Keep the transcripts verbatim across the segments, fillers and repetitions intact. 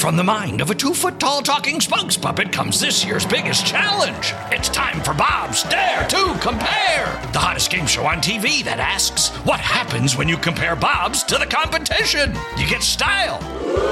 From the mind of a two-foot-tall talking spokes puppet comes this year's biggest challenge. It's time for Bob's Dare to Compare, the hottest game show on T V that asks, what happens when you compare Bobs to the competition? You get style.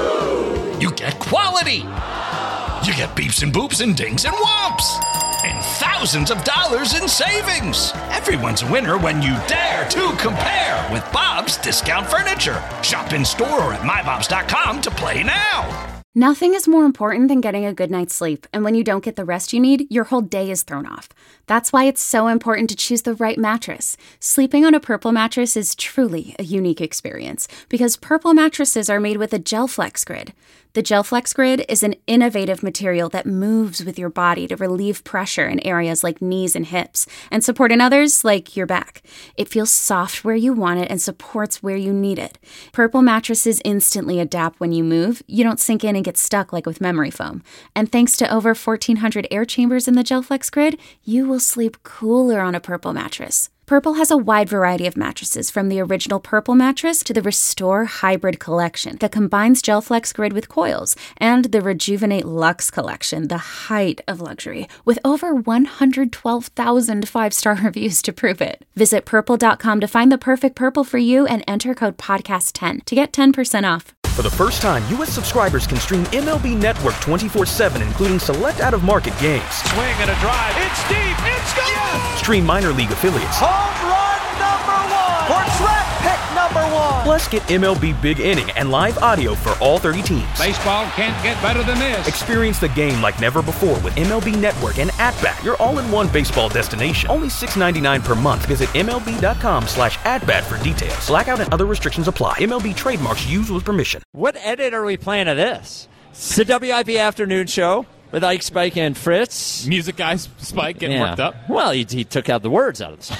You get quality. You get beeps and boops and dings and whomps. And thousands of dollars in savings. Everyone's a winner when you dare to compare with Bob's Discount Furniture. Shop in store or at my bobs dot com to play now. Nothing is more important than getting a good night's sleep, and when you don't get the rest you need, your whole day is thrown off. That's why it's so important to choose the right mattress. Sleeping on a Purple mattress is truly a unique experience, because Purple mattresses are made with a GelFlex Grid. The GelFlex Grid is an innovative material that moves with your body to relieve pressure in areas like knees and hips, and support in others like your back. It feels soft where you want it and supports where you need it. Purple mattresses instantly adapt when you move. You don't sink in and get stuck like with memory foam. And thanks to over fourteen hundred air chambers in the GelFlex Grid, you will sleep cooler on a Purple mattress. Purple has a wide variety of mattresses, from the original Purple mattress to the Restore Hybrid collection that combines GelFlex Grid with coils, and the Rejuvenate Luxe collection, the height of luxury, with over one hundred twelve thousand five-star reviews to prove it. Visit purple dot com to find the perfect Purple for you and enter code podcast ten to get ten percent off. For the first time, U S subscribers can stream M L B Network twenty-four seven, including select out-of-market games. Swing and a drive. It's deep. It's gone. Yes! Stream minor league affiliates. Home run number one. Or draft pick number one. Plus, get M L B Big Inning and live audio for all thirty teams. Baseball can't get better than this. Experience the game like never before with M L B Network and At-Bat, your all-in-one baseball destination. Only six dollars and ninety-nine cents per month. Visit M L B dot com slash at-bat for details. Blackout and other restrictions apply. M L B trademarks used with permission. What edit are we playing of this? It's the W I P Afternoon Show with Ike, Spike, and Fritz. Music guy Spike getting yeah. worked up. Well, he, he took out the words out of the song.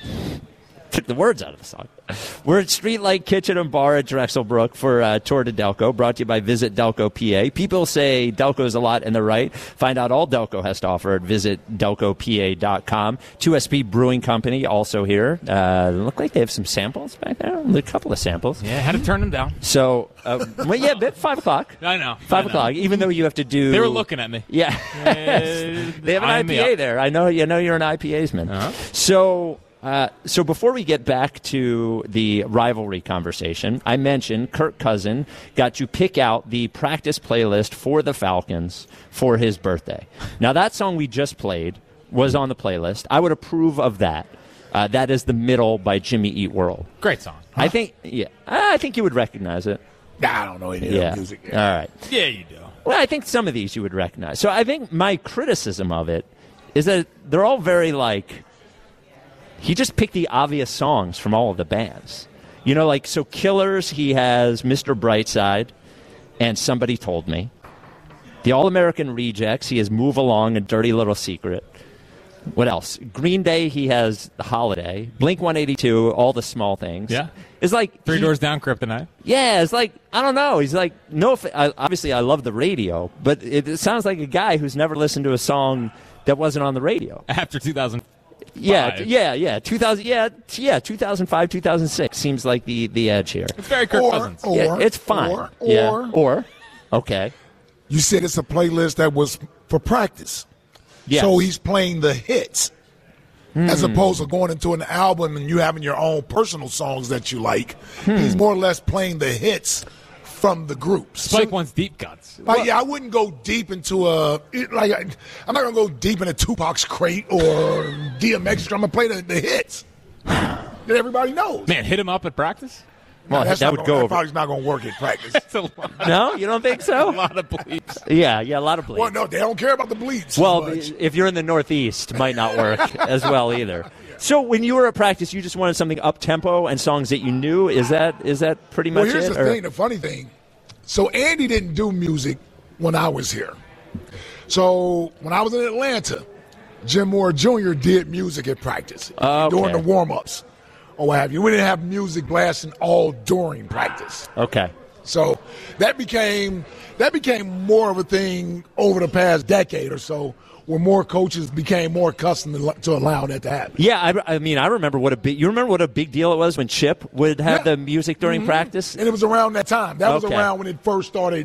Took the words out of the song. We're at Streetlight Kitchen and Bar at Drexelbrook for uh, Tour de Delco, brought to you by Visit Delco P A. People say Delco's a lot and they're right. Find out all Delco has to offer at visit delco p a dot com. two S P Brewing Company also here. Uh, look like they have some samples back there. A couple of samples. Yeah, had to turn them down. So, uh, well, yeah, but five o'clock. I know. Five I know. o'clock, even though you have to do... They were looking at me. Yeah. Uh, they have an I P A there. I know, you know you're an I P As man. Uh-huh. So... Uh, so before we get back to the rivalry conversation, I mentioned Kirk Cousin got to pick out the practice playlist for the Falcons for his birthday. Now, that song we just played was on the playlist. I would approve of that. Uh, that is The Middle by Jimmy Eat World. Great song. Huh? I think, yeah, I think you would recognize it. Nah, I don't know any of yeah. that music. Yeah. All right. Yeah, you do. Well, I think some of these you would recognize. So I think my criticism of it is that they're all very like... He just picked the obvious songs from all of the bands. You know, like, so Killers, he has Mister Brightside and Somebody Told Me. The All-American Rejects, he has Move Along and Dirty Little Secret. What else? Green Day, he has The Holiday. Blink one eighty-two, All the Small Things. Yeah. It's like... Three he, Doors Down, Kryptonite. Yeah, it's like, I don't know. He's like, no, I, obviously I love the radio, but it, it sounds like a guy who's never listened to a song that wasn't on the radio. After two thousand Yeah, yeah, yeah. Two thousand, yeah, yeah. Two thousand five, two thousand six seems like the, the edge here. It's very Kirk or, Cousins. Or, yeah, it's fine. Or, yeah. or, or, okay. You said it's a playlist that was for practice. Yes. So he's playing the hits mm. as opposed to going into an album and you having your own personal songs that you like. Hmm. He's more or less playing the hits from the groups. Spike so, wants deep cuts. Like, yeah, I wouldn't go deep into a like. I'm not gonna go deep into Tupac's Crate or D M X. I'm gonna play the, the hits that everybody knows. Man, hit him up at practice. Well, no, that would gonna, go that over. Probably not going to work at practice. That's a lot. No, you don't think so? A lot of bleeps. Yeah, yeah, a lot of bleeps. Well, no, they don't care about the bleeps. Well, much. if you're in the Northeast, might not work as well either. So when you were at practice, you just wanted something up tempo and songs that you knew. Is that is that pretty much well, here's it? the or? thing. The funny thing. So Andy didn't do music when I was here. So when I was in Atlanta, Jim Moore Junior did music at practice Okay. during the warm-ups or what have you. We didn't have music blasting all during practice. Okay. So that became that became more of a thing over the past decade or so, where more coaches became more accustomed to, to allowing that to happen. Yeah, I, I mean, I remember what a big. You remember what a big deal it was when Chip would have Yeah. the music during mm-hmm. practice, and it was around that time. That was Okay. around when it first started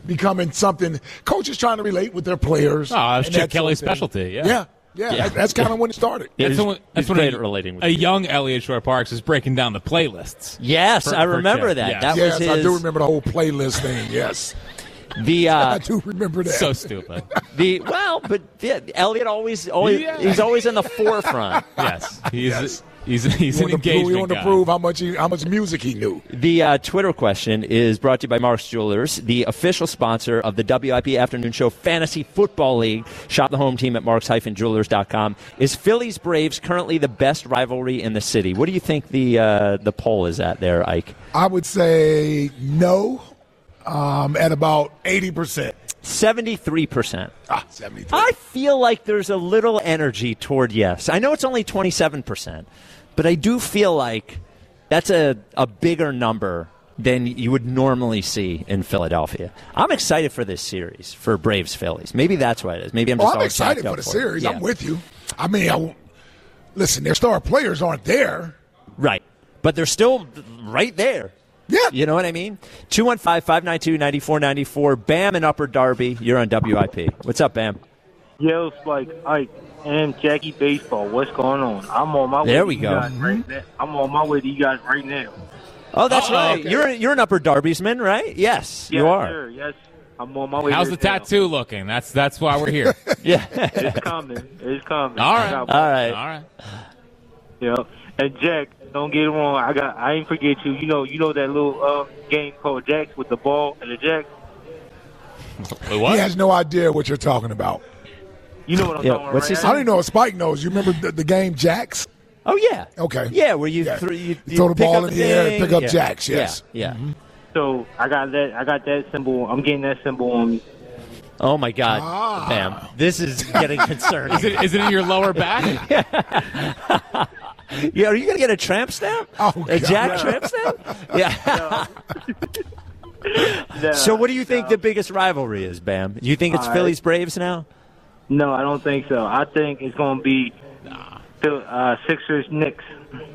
becoming something. Coaches trying to relate with their players. Oh, that's and Chip that Kelly's sort of thing. specialty, yeah. Yeah, yeah. Yeah. That, that's kind of when it started. Yeah, That's he's- when, he's that's when great a, at relating with a people. young Elliot Shore Parks is breaking down the playlists. Yes, For- I for remember Chip, that. yes. That Yes, was I his, do remember the whole playlist thing. Yes, the uh, I do remember that. So stupid. the well, but yeah, Elliot always always Yeah. he's always in the forefront. Yes, he's Yes. he's he's He an wanted to prove, he engagement wanted to guy. prove how much he, how much music he knew. The uh, Twitter question is brought to you by Mark's Jewelers, the official sponsor of the W I P Afternoon Show Fantasy Football League. Shop the home team at marks dash jewelers dot com. Is Phillies Braves currently the best rivalry in the city? What do you think the uh, the poll is at there, Ike? I would say no, um, at about eighty percent. seventy-three percent. Ah, seventy-three. I feel like there's a little energy toward yes. I know it's only twenty-seven percent, but I do feel like that's a, a bigger number than you would normally see in Philadelphia. I'm excited for this series, for Braves Phillies. Maybe that's what it is. Maybe I'm Oh, just I'm all excited jacked for up the for it. series. Yeah. I'm with you. I mean, I, listen, their star players aren't there. Right. But they're still right there. Yeah. You know what I mean? two one five, five nine two, nine four nine four. Bam in Upper Darby. You're on W I P. What's up, Bam? Yo, Spike, Ike, and Jackie Baseball. What's going on? I'm on my way. There to we you go. guys Right now. I'm on my way to you guys right now. Oh, that's Oh, right. okay. You're you're an Upper Darby'sman, right? Yes, Yes, you are. Sir. Yes, I'm on my way. How's the there now. tattoo looking? That's that's why we're here. Yeah. It's coming. It's coming. All right. I got- All right. All right. Yeah. And Jack, don't get it wrong. I got. I ain't forget you. You know. You know that little uh, game called Jacks with the ball and the Jacks. Wait, what? He has no idea what you're talking about. You know what I'm Yeah, talking about, what's he right? saying? I don't even know if Spike knows. You remember the, the game Jacks? Oh yeah. Okay. Yeah, where you, Yeah. throw, you, You throw the pick ball up in the air and thing. pick up Yeah. jacks, yes. Yeah. yeah. So I got that. I got that symbol. I'm getting that symbol on me. Oh my God, Ah. Bam! This is getting concerning. Is it is it in your lower back? Yeah, are you gonna get a tramp stamp? Oh, a God. Jack tramp stamp? Yeah. Nah, So, what do you think nah. the biggest rivalry is, Bam? Do you think it's All right. Phillies Braves now? No, I don't think so. I think it's going to be uh, Sixers Knicks.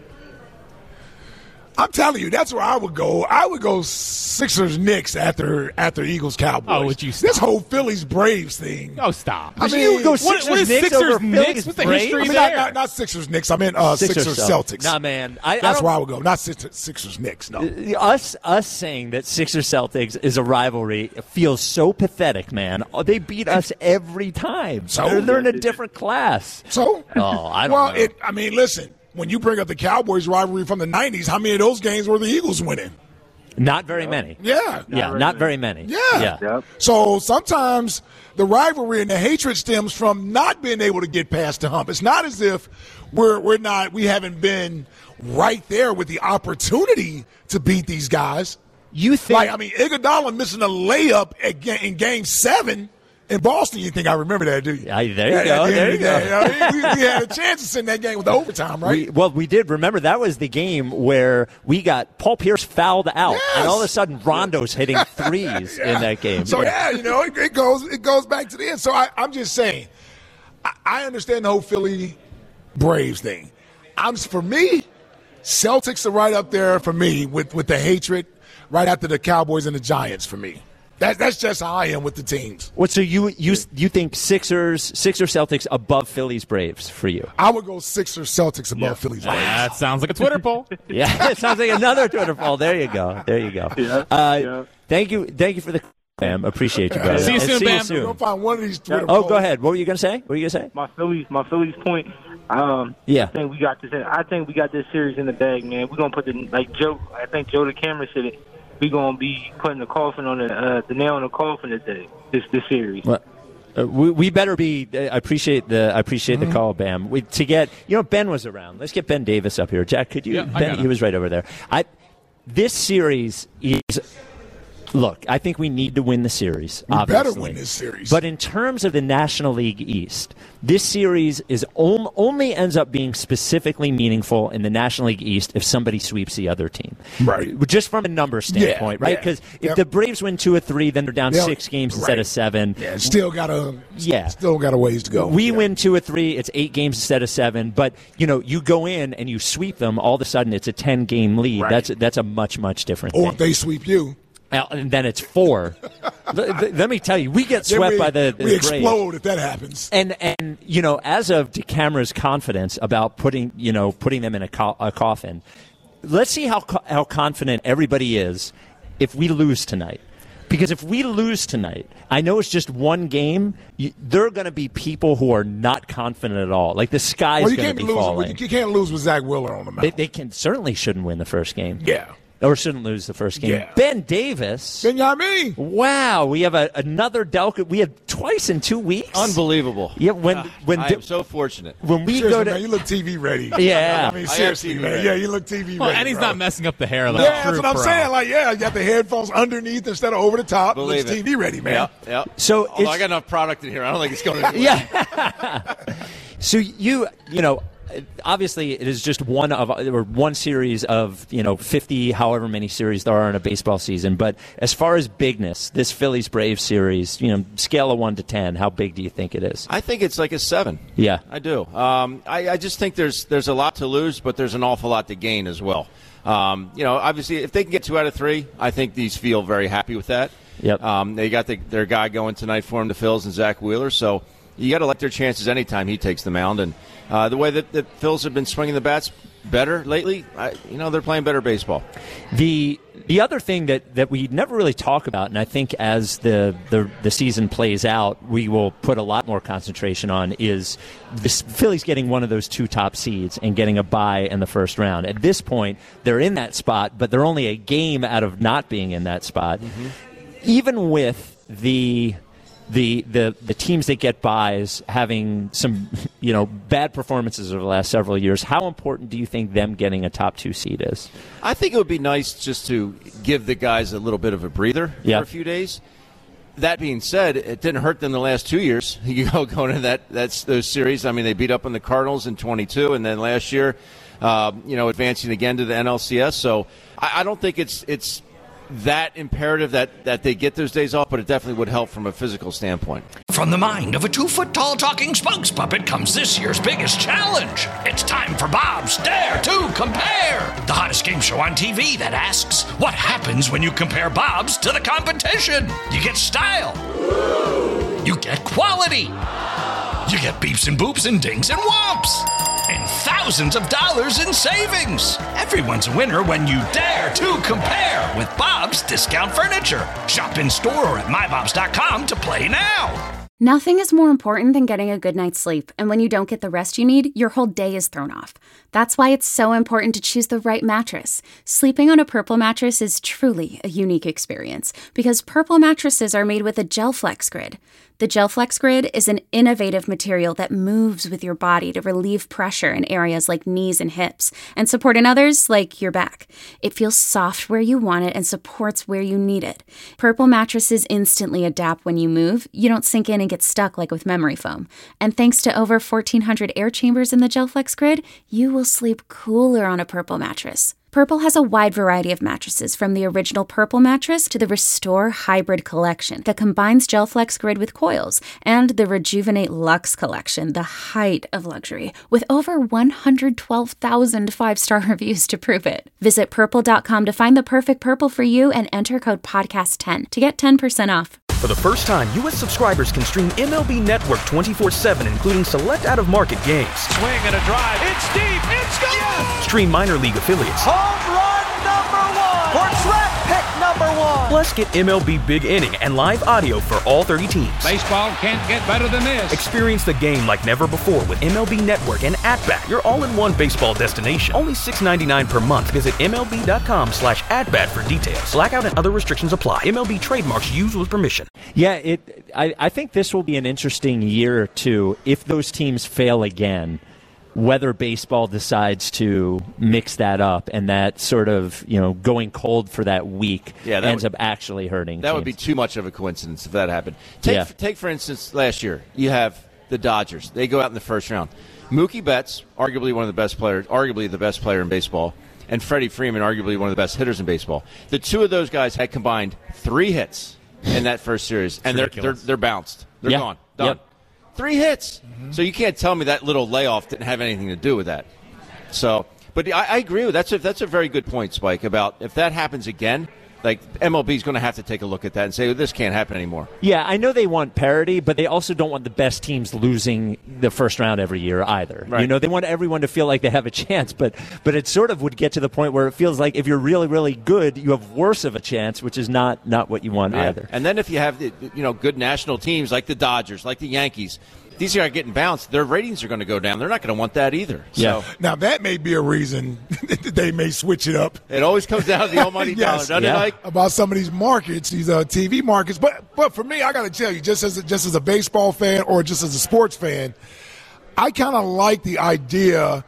I'm telling you, that's where I would go. I would go Sixers Knicks after after Eagles Cowboys. Oh, would you This stop? whole Phillies Braves thing. Oh, stop. I mean, you would go what- Sixers what is Knicks Sixers over Knicks? Phillies What's the Braves? history I mean, there? not, not, not Sixers Knicks. I meant uh, Sixers, Celtics. Nah, man. I, I That's don't- where I would go. Not Sixers, Sixers Knicks. No. Us, us saying that Sixers Celtics is a rivalry feels so pathetic, man. Oh, they beat us every time. So? they're, they're in a different class. So? Oh, I don't well, know. It, I mean, listen. When you bring up the Cowboys rivalry from the nineties, how many of those games were the Eagles winning? Not very many. Yeah. Yeah, not very many. Yeah. Yeah. Yep. So sometimes the rivalry and the hatred stems from not being able to get past the hump. It's not as if we're we're not we haven't been right there with the opportunity to beat these guys. You think? Like I mean, Iguodala missing a layup at, ga- in Game Seven in Boston. You think I remember that? Do you? Yeah, there you At- go, at the there end you of the go. day, I mean, we, we had a chance to send that game with overtime, right? We, well, we did. Remember, that was the game where we got Paul Pierce fouled out, Yes. and all of a sudden Rondo's hitting threes in that game. So yeah, you know, it, it goes it goes back to the end. So I, I'm just saying, I, I understand the whole Philly Braves thing. I'm for me, Celtics are right up there for me with, with the hatred, right after the Cowboys and the Giants for me. That, that's just how I am with the teams. What? So you you you think Sixers Sixers Celtics above Phillies Braves for you? I would go Sixers Celtics above Phillies Braves. That sounds like a Twitter poll. Yeah, it sounds like another Twitter poll. There you go. There you go. Yeah, Uh, yeah. Thank you. Thank you for the Bam. Appreciate you, brother. See you And soon, see Bam. You soon. We'll find one of these Twitter Oh, polls. go ahead. What were you gonna say? What were you gonna say? My Phillies, my Phillies point. Um, Yeah. I think we got this. I think we got this series in the bag, man. We're gonna put the like Joe. I think Joe the camera said it. We're gonna be putting the coffin on the uh, the nail in the coffin today. This this series. Well, uh, we, we better be. Uh, I appreciate the. I appreciate Mm-hmm. the call, Bam. We, to get you know, Ben was around. Let's get Ben Davis up here. Jack, could you? Yeah, I Ben, got he him. was right over there. I. This series is. Look, I think we need to win the series. We obviously. better win this series. But in terms of the National League East, this series is om- only ends up being specifically meaningful in the National League East if somebody sweeps the other team. Right. Just from a number standpoint, right? yeah. Because if Yep. the Braves win two or three, then they're down They'll- six games instead right. of seven. Yeah, still got a Yeah. still got a ways to go. We Yeah. win two or three, it's eight games instead of seven. But you know, you go in and you sweep them, all of a sudden it's a ten game lead. Right. That's that's a much much different Or thing. if they sweep you. and then it's four. let, let me tell you, we get swept we, by the, the we Braves. explode if that happens. And and you know, as of DeCamara's confidence about putting you know putting them in a, co- a coffin, let's see how co- how confident everybody is if we lose tonight. Because if we lose tonight, I know it's just one game. You, there are going to be people who are not confident at all. Like the sky well, is going to be lose, falling. You can't lose with Zach Wheeler on the mound. They, they can certainly shouldn't win the first game. Yeah. Or shouldn't lose the first game. Yeah. Ben Davis. Benjamin. Wow, we have a, another Delco. We had twice in two weeks. Unbelievable. Yeah, when uh, when I am so fortunate. When we seriously, go to, man, you look T V ready. Yeah, I mean seriously, I man. Ready. Yeah, you look T V well, ready. And he's bro. not messing up the hair. Like yeah, true that's what I'm pro. saying. Like, yeah, you got the headphones underneath instead of over the top. Believe looks it. T V ready, man. Yep, yep. So Although I got enough product in here, I don't think it's going to. Yeah. So you you know. Obviously, it is just one of or one series of you know fifty, however many series there are in a baseball season. But as far as bigness, this Phillies Braves series, you know, scale of one to ten, how big do you think it is? I think it's like a seven. Yeah, I do. Um, I, I just think there's there's a lot to lose, but there's an awful lot to gain as well. Um, you know, obviously, if they can get two out of three, I think these feel very happy with that. Yep. Um, they got the, their guy going tonight for them, the Phils and Zach Wheeler. So you got to like their chances anytime he takes the mound. And uh, the way that the Phils have been swinging the bats better lately, I, you know, they're playing better baseball. The the other thing that, that we never really talk about, and I think as the, the the season plays out, we will put a lot more concentration on, is the Phillies getting one of those two top seeds and getting a bye in the first round. At this point, they're in that spot, but they're only a game out of not being in that spot. Mm-hmm. Even with the the the the teams that get buys having some you know bad performances over the last several years, how important do you think them getting a top two seed is? I think it would be nice just to give the guys a little bit of a breather yeah. for a few days. That being said, it didn't hurt them the last two years. You go going to that that's those series. I mean, they beat up on the Cardinals in twenty-two, and then last year, uh, you know, advancing again to the N L C S. So I, I don't think it's it's. that imperative that, that they get those days off, but it definitely would help from a physical standpoint. From the mind of a two-foot-tall talking spokes puppet comes this year's biggest challenge. It's time for Bob's Dare to Compare, the hottest game show on T V that asks, what happens when you compare Bob's to the competition? You get style. You get quality. You get beeps and boops and dings and whomps. And thousands of dollars in savings. Everyone's a winner when you dare to compare with Bob's Discount Furniture. Shop in store or at my bobs dot com to play now. Nothing is more important than getting a good night's sleep, and when you don't get the rest you need, your whole day is thrown off. That's why it's so important to choose the right mattress. Sleeping on a Purple mattress is truly a unique experience, because Purple mattresses are made with a GelFlex Grid. The GelFlex Grid is an innovative material that moves with your body to relieve pressure in areas like knees and hips, and support in others like your back. It feels soft where you want it and supports where you need it. Purple mattresses instantly adapt when you move. You don't sink in and get stuck like with memory foam. And thanks to over fourteen hundred air chambers in the GelFlex Grid, you will sleep cooler on a Purple mattress. Purple has a wide variety of mattresses, from the original Purple mattress to the Restore Hybrid collection that combines GelFlex Grid with coils, and the Rejuvenate Luxe collection, the height of luxury, with over one hundred twelve thousand five-star reviews to prove it. Visit purple dot com to find the perfect Purple for you and enter code podcast ten to get ten percent off. For the first time, U S subscribers can stream M L B Network twenty-four seven, including select out-of-market games. Swing and a drive. It's deep. It's gone. Yes! Stream minor league affiliates. Home run number one. Or draft pick number one. Plus, get M L B Big Inning and live audio for all thirty teams. Baseball can't get better than this. Experience the game like never before with M L B Network and At-Bat, your all-in-one baseball destination. Only six dollars and ninety-nine cents per month. Visit M L B dot com slash at-bat for details. Blackout and other restrictions apply. M L B trademarks used with permission. Yeah, it. I, I think this will be an interesting year or two if those teams fail again, whether baseball decides to mix that up and that sort of, you know, going cold for that week yeah, that ends would, up actually hurting That teams. would be too much of a coincidence if that happened. Take, yeah. take, for instance, last year, you have the Dodgers. They go out in the first round. Mookie Betts, arguably one of the best players, arguably the best player in baseball, and Freddie Freeman, arguably one of the best hitters in baseball. The two of those guys had combined three hits in that first series, and they're, they're they're bounced. They're yeah. gone. Done. Yep. Three hits. Mm-hmm. So you can't tell me that little layoff didn't have anything to do with that. So, but I, I agree with that's a that's a very good point, Spike. About if that happens again, like M L B is going to have to take a look at that and say, well, this can't happen anymore. Yeah, I know they want parity, but they also don't want the best teams losing the first round every year either. Right. You know, they want everyone to feel like they have a chance, but but it sort of would get to the point where it feels like if you're really, really good, you have worse of a chance, which is not, not what you want Yeah. either. And then if you have the, you know good national teams like the Dodgers, like the Yankees, these are getting bounced. Their ratings are going to go down. They're not going to want that either. Yeah. So Now, that may be a reason that they may switch it up. it always comes down to the almighty dollar, Yes. doesn't Yeah. it, Mike? About some of these markets, these uh, T V markets. But but for me, I got to tell you, just as a, just as a baseball fan or just as a sports fan, I kind of like the idea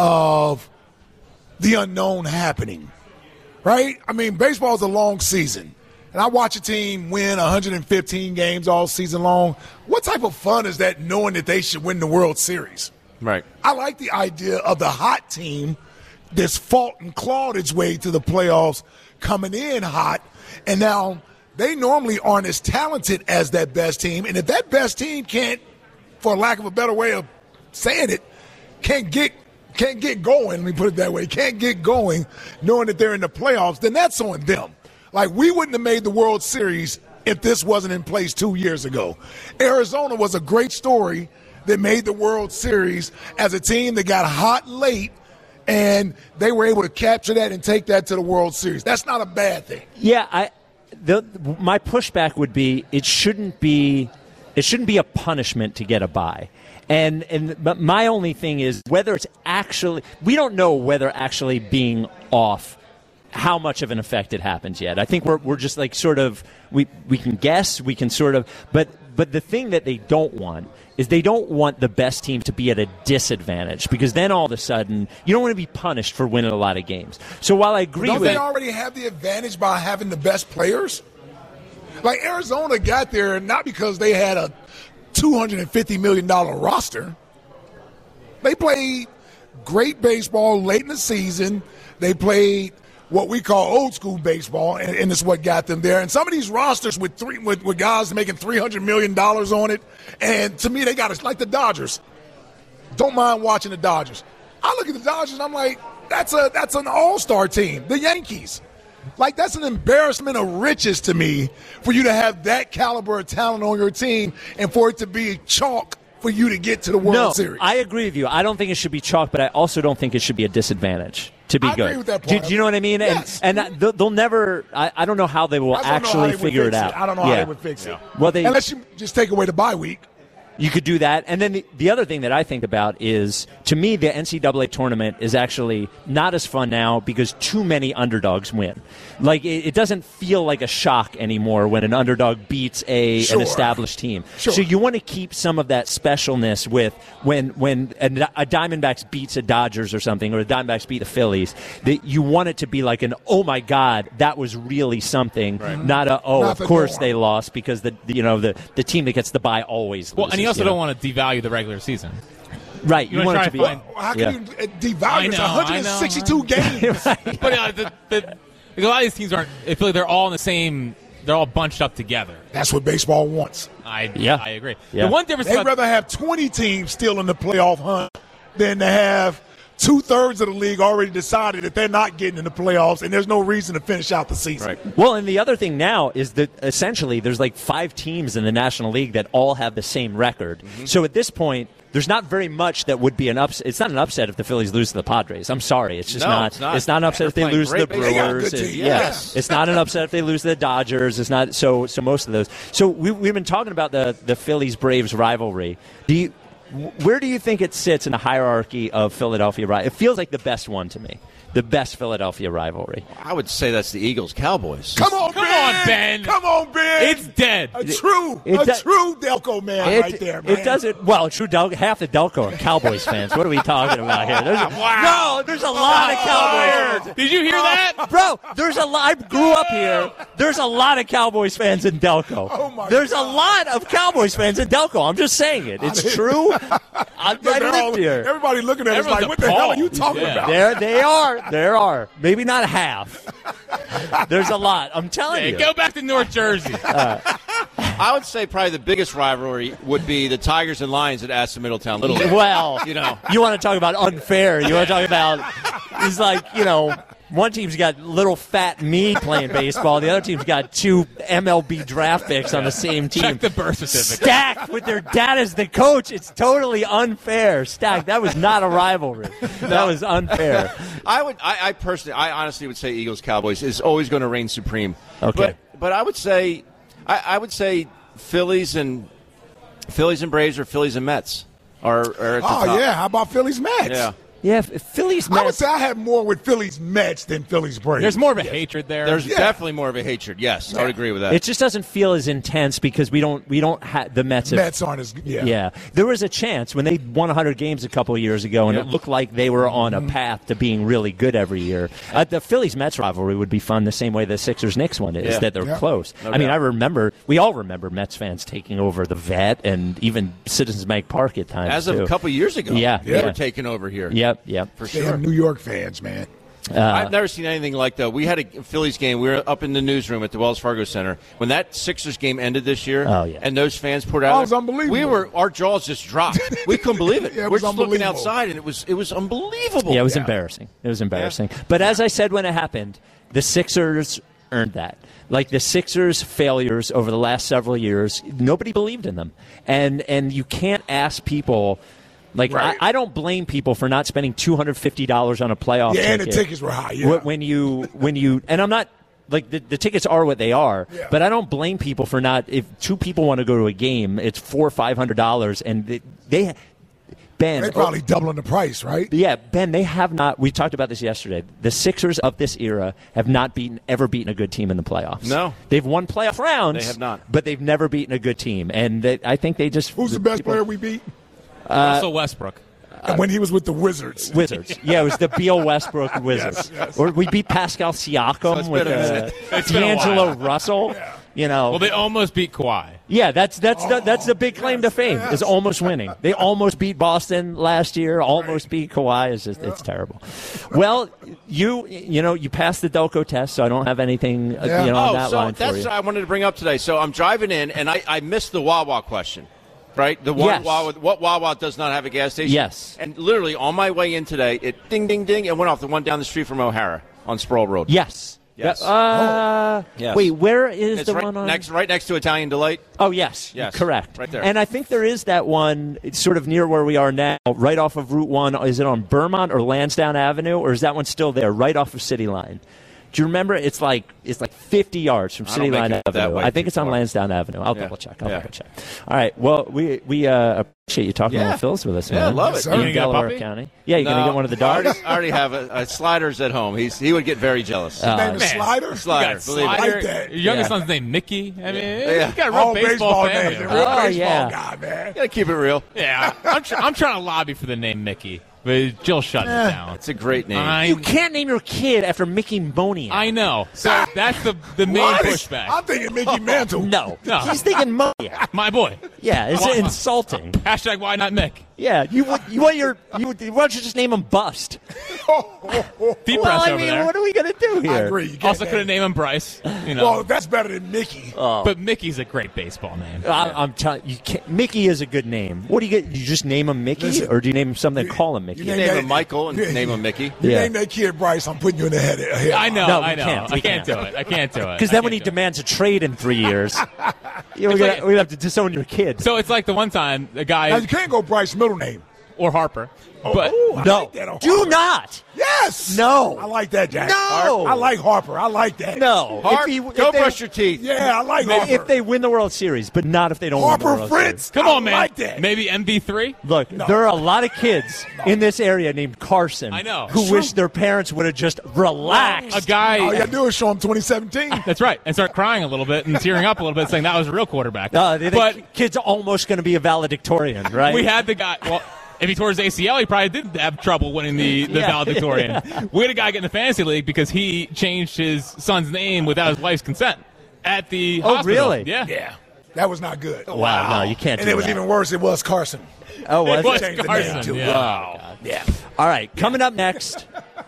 of the unknown happening, right? I mean, baseball is a long season. And I watch a team win one hundred fifteen games all season long. What type of fun is that knowing that they should win the World Series? Right. I like the idea of the hot team that's fought and clawed its way to the playoffs coming in hot. And now they normally aren't as talented as that best team. And if that best team can't, for lack of a better way of saying it, can't get can't get going, let me put it that way, can't get going knowing that they're in the playoffs, then that's on them. Like, we wouldn't have made the World Series if this wasn't in place two years ago. Arizona was a great story that made the World Series as a team that got hot late, and they were able to capture that and take that to the World Series. That's not a bad thing. Yeah, I the my pushback would be it shouldn't be it shouldn't be a punishment to get a bye. And and but my only thing is whether it's actually we don't know whether actually being off how much of an effect it happens yet. I think we're we're just like sort of we we can guess, we can sort of but but the thing that they don't want is they don't want the best team to be at a disadvantage because then all of a sudden you don't want to be punished for winning a lot of games. So while I agree Don't with they already have the advantage by having the best players? Like, Arizona got there not because they had a two hundred fifty million dollars roster. They played great baseball late in the season. They played what we call old school baseball, and, and it's what got them there. And some of these rosters with three with, with guys making three hundred million dollars on it, and to me, they got it like the Dodgers. Don't mind watching the Dodgers. I look at the Dodgers, and I'm like, that's a that's an all-star team. The Yankees. Like, that's an embarrassment of riches to me for you to have that caliber of talent on your team and for it to be chalk for you to get to the World no, Series. I agree with you. I don't think it should be chalk, but I also don't think it should be a disadvantage to be I good. agree with that do, part. do you know what I mean? Yes. And and they'll, they'll never. I, I don't know how they will I don't know how actually they would figure it fix out. I don't know yeah. how they would fix it. Well, they Unless you just take away the bye week. You could do that. And then the, the other thing that I think about is, to me, the N C double A tournament is actually not as fun now because too many underdogs win. Like, it, it doesn't feel like a shock anymore when an underdog beats a Sure. an established team. Sure. So you want to keep some of that specialness with when when a, a Diamondbacks beats a Dodgers or something, or the Diamondbacks beat the Phillies. That you want it to be like an, oh my God, that was really something. Right. Not a, oh, Not of the course norm. they lost because the you know the, the team that gets the bye always loses. Well, and you also you know? don't want to devalue the regular season. Right, you, You wanna want it to try be. to find- How can Yeah. you uh, devalue I it's know, one hundred sixty-two games? But uh, the, the, a lot of these teams aren't. I feel like they're all in the same. They're all bunched up together. That's what baseball wants. I Yeah. I agree. Yeah. The one difference They'd about rather have twenty teams still in the playoff hunt than to have two-thirds of the league already decided that they're not getting in the playoffs, and there's no reason to finish out the season. Right. Well, and the other thing now is that essentially there's like five teams in the National League that all have the same record. Mm-hmm. So at this point, there's not very much that would be an upset. It's not an upset if the Phillies lose to the Padres. I'm sorry, it's just No, not, it's not. not an upset They're if they playing lose to the great baseball. They got a Brewers. good It- team, yeah. yes. It's not an upset if they lose to the Dodgers. It's not so. So most of those. So we, we've been talking about the the Phillies Braves rivalry. Do you? Where do you think it sits in the hierarchy of Philadelphia rivalry? It feels like the best one to me. The best Philadelphia rivalry. I would say that's the Eagles Cowboys. Come on, Come Ben! on, Ben! Come on, Ben! It's dead. A true, It a do- true Delco man It, right there, man. it doesn't. Well, true. Del, half the Delco are Cowboys fans. What are we talking about here? There's a, No, there's a lot of Cowboys fans. Did you hear that? Bro, there's a lot. I grew up here. There's a lot of Cowboys fans in Delco. Oh, my there's God. a lot of Cowboys fans in Delco. I'm just saying it. It's true. I, I Look, they're all- lived here. Everybody looking at us Everyone's like, what the hell are you appalled. talking Yeah. about? There, they are. There are. Maybe not half. There's a lot. I'm telling Hey, you. go back to North Jersey. I would say probably the biggest rivalry would be the Tigers and Lions at Aston Middletown Little League. Well, You know. you want to talk about unfair. You want to talk about, it's like, you know, one team's got little fat me playing baseball. The other team's got two M L B draft picks on the same team. Check the birth certificate. Stacked with their dad as the coach. It's totally unfair. Stacked. That was not a rivalry. That was unfair. I would. I, I personally. I honestly would say Eagles Cowboys is always going to reign supreme. Okay. But, but I would say, I, I would say Phillies and Phillies and Braves or Phillies and Mets are, are at the oh, top. yeah. How about Phillies Mets? Yeah. Yeah, Phillies Mets. I would say I have more with Phillies Mets than Phillies Braves. There's more of a yes. hatred there. There's Yeah. definitely more of a hatred. Yes, I would agree with that. It just doesn't feel as intense because we don't we don't have the Mets. Have, Mets aren't as yeah. yeah. There was a chance when they won one hundred games a couple of years ago, and Yeah. it looked like they were on a path to being really good every year. Uh, the Phillies Mets rivalry would be fun the same way the Sixers Knicks one is. Yeah. That they're Yeah. close. No I mean, doubt. I remember we all remember Mets fans taking over the Vet and even Citizens Bank Park at times. As of too. a couple years ago, Yeah, they yeah. were taking over here. Yep, yep. for They sure. have New York fans, man. Uh, I've never seen anything like that. We had a Phillies game. We were up in the newsroom at the Wells Fargo Center when that Sixers game ended this year. Oh, yeah. And those fans poured out. Oh, it was unbelievable. We were our jaws just dropped. We couldn't believe it. Yeah, it we're was just looking unbelievable. outside, and it was it was unbelievable. Yeah, it was Yeah. embarrassing. It was embarrassing. But as I said when it happened, the Sixers earned that. Like the Sixers' failures over the last several years, nobody believed in them. And and you can't ask people. Like, Right. I, I don't blame people for not spending two hundred fifty dollars on a playoff Yeah, and ticket. the tickets were high. Yeah. Wh- When you, when you, and I'm not, like, the, the tickets are what they are, Yeah. but I don't blame people for not, if two people want to go to a game, it's four or five hundred dollars, and they, they Ben. They're probably doubling the price, right? Yeah, Ben, they have not, we talked about this yesterday, the Sixers of this era have not beaten, ever beaten a good team in the playoffs. No. They've won playoff rounds. They have not. But they've never beaten a good team, and they, I think they just. Who's the best people- player we beat? Russell Westbrook. And when he was with the Wizards. Wizards. Yeah, it was the Beal Westbrook Wizards. Yes, yes. Or we beat Pascal Siakam it's with been a uh, minute. It's been a D'Angelo while. Russell. You know, Well, they almost beat Kawhi. yeah, that's that's the, that's the big claim to fame is almost winning. They almost beat Boston last year. Almost beat Kawhi. It's just it's terrible. Well, you you know you passed the Delco test, so I don't have anything uh, Yeah. you know on Oh, that so line for that's you. what I wanted to bring up today. So I'm driving in, and I, I missed the Wawa question, right? The one Yes. Wawa, what Wawa does not have a gas station? Yes. And literally on my way in today, it ding, ding, ding, and went off the one down the street from O'Hara on Sproul Road. Yes. Yes. Uh, Yes. Wait, where is It's the right one on? next, right next to Italian Delight. Oh, yes. Yes. Correct. Right there. And I think there is that one it's sort of near where we are now, right off of Route one. Is it on Vermont or Lansdowne Avenue, or is that one still there, right off of City Line? Do you remember? It's like it's like fifty yards from I City don't make Line it that Avenue. way I think too it's on far. Lansdowne Avenue. I'll Yeah. double check. I'll Yeah. double check. All right. Well, we we uh, appreciate you talking Yeah. about Phil's with us, Yeah, man. love it. Sir. In You gonna get a Delaware puppy? County. Yeah, you're No, gonna get one of the I already, dogs. I already have a, a sliders at home. He's he would get very jealous. Uh, Name is Man. Slider? Slider, You got believe it. Slider. Like that. Your youngest Yeah. son's named Mickey. I mean, Yeah. you got a real All baseball, baseball family. names. here. Real Oh, baseball yeah. guy, man. Gotta keep it real. Yeah, I'm, tr- I'm trying to lobby for the name Mickey, but Jill shut it down. It's a great name. I, You can't name your kid after Mickey Moniak. I know. So that's the the main What? pushback. I'm thinking Mickey Mantle. No. No. He's thinking Moniak. My boy. Yeah, it's Why- insulting. Hashtag why not Mick? Yeah, you want you want your you why don't you just name him Bust? Deep Well, press I over mean, there. what are we gonna do here? I agree. You can't Also name- could have named him Bryce. You know, Well, that's better than Mickey. but Mickey's a great baseball name. I, I'm telling you, can't, Mickey is a good name. What do you get? You just name him Mickey, Listen, or do you name him something and call him Mickey? you You name name that- him Michael and Yeah. name him Mickey. You Yeah. name that kid Bryce, I'm putting you in the head. head I know, No, we I know. can't. I We can't, can't. do it. I can't do it. Because I then when he can't do it. demands a trade in three years, you know, we're like- gonna, we have to disown your kid. So it's like the one time the Now, guy you can't go Bryce middle name. or Harper, but Oh, I no, like that on do Harper. not. Yes. No. I like that, Jack. No. I like Harper. I like that. No, Harp, If he- go if they- brush your teeth. Yeah, I like Harper. If they win the World Series, but not if they don't win the Harper World Fritz. Series. come I on, man. like that. Maybe M V three. Look, there are a lot of kids in this area named Carson I know. who It's wish their parents would have just relaxed. A guy. All you gotta do is show him twenty seventeen. That's right, and start crying a little bit and tearing up a little bit, saying that was a real quarterback. Uh, they but think kid's almost going to be a valedictorian, right? we had the guy. Well, if he tore his A C L, he probably did have trouble winning the, the Yeah. valedictorian. We had a guy get in the fantasy league because he changed his son's name without his wife's consent at the Oh, hospital. really? Yeah. Yeah. That was not good. Wow, no, you can't And do it was that. even worse. It was Carson. Oh, was It was it? Changed the Carson. name, too. Yeah. Yeah. All right, coming up next,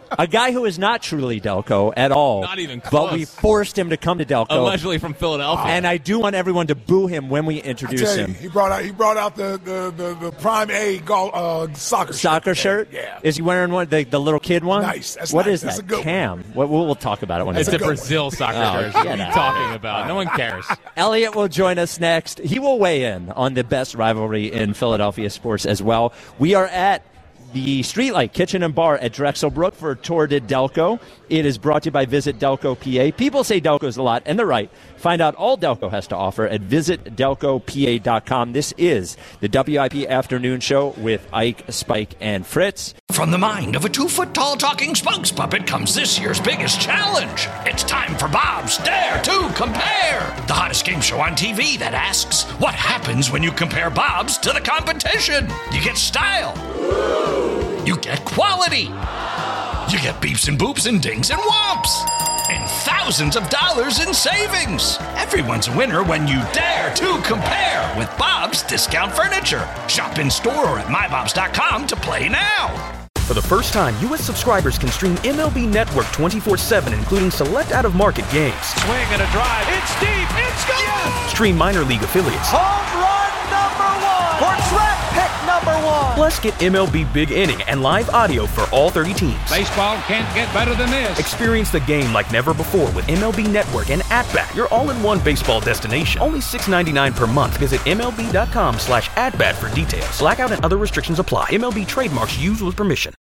A guy who is not truly Delco at all. Not even But close. we forced him to come to Delco. Allegedly from Philadelphia. And I do want everyone to boo him when we I introduce tell you, him. he brought out he brought out the the, the, the prime A golf, uh, soccer Soccer shirt? Yeah. Is he wearing one the, the little kid one? Nice. That's What nice. is That's that? a good Cam. What, we'll, we'll talk about it when It's it's a Brazil soccer Oh, jersey. What get are you out. talking about? No one cares. Elliot will join us next. He will weigh in on the best rivalry in Philadelphia sports as well. We are at the Streetlight Kitchen and Bar at Drexel Brook for Tour de Delco. It is brought to you by Visit Delco P A. People say Delco's a lot, and they're right. Find out all Delco has to offer at visit delco p a dot com. This is the W I P Afternoon Show with Ike, Spike, and Fritz. From the mind of a two-foot-tall talking spokes puppet comes this year's biggest challenge. It's time for Bob's Dare to Compare, the hottest game show on T V that asks, what happens when you compare Bob's to the competition? You get style. You get quality. You get beeps and boops and dings and whomps. And thousands of dollars in savings. Everyone's a winner when you dare to compare with Bob's Discount Furniture. Shop in store or at my bobs dot com to play now. For the first time, U S subscribers can stream M L B Network twenty-four seven, including select out-of-market games. Swing and a drive. It's deep. It's gone. Yes. Stream minor league affiliates. Home run number one. Or draft pick number one. Plus, get M L B Big Inning and live audio for all thirty teams. Baseball can't get better than this. Experience the game like never before with M L B Network and At-Bat, your all-in-one baseball destination. Only six ninety-nine per month. Visit M L B dot com slash at bat for details. Blackout and other restrictions apply. M L B trademarks used with permission.